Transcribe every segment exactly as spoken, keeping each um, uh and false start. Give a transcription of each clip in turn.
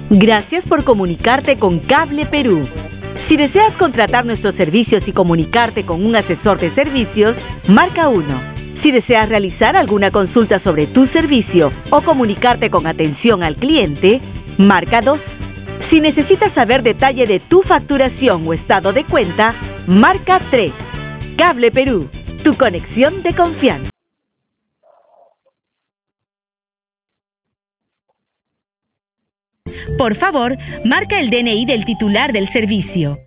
Gracias por comunicarte con Cable Perú. Si deseas contratar nuestros servicios y comunicarte con un asesor de servicios, marca uno. Si deseas realizar alguna consulta sobre tu servicio o comunicarte con atención al cliente, marca dos. Si necesitas saber detalle de tu facturación o estado de cuenta, marca tres. Cable Perú, tu conexión de confianza. Por favor, marca el D N I del titular del servicio.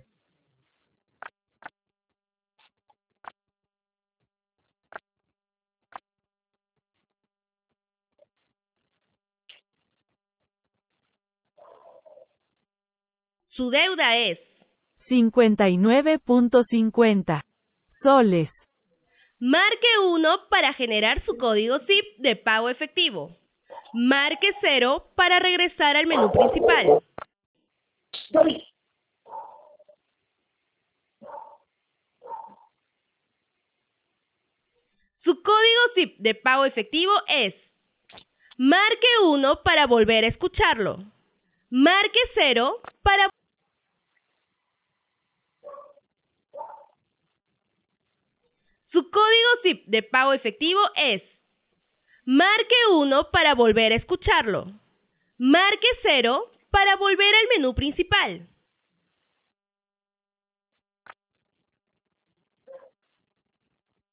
Su deuda es cincuenta y nueve punto cincuenta soles. Marque uno para generar su código S I P de pago efectivo. Marque cero para regresar al menú principal. Su código S I P de pago efectivo es marque uno para volver a escucharlo. Marque cero para Su código S I P de pago efectivo es marque uno para volver a escucharlo. Marque cero para volver al menú principal.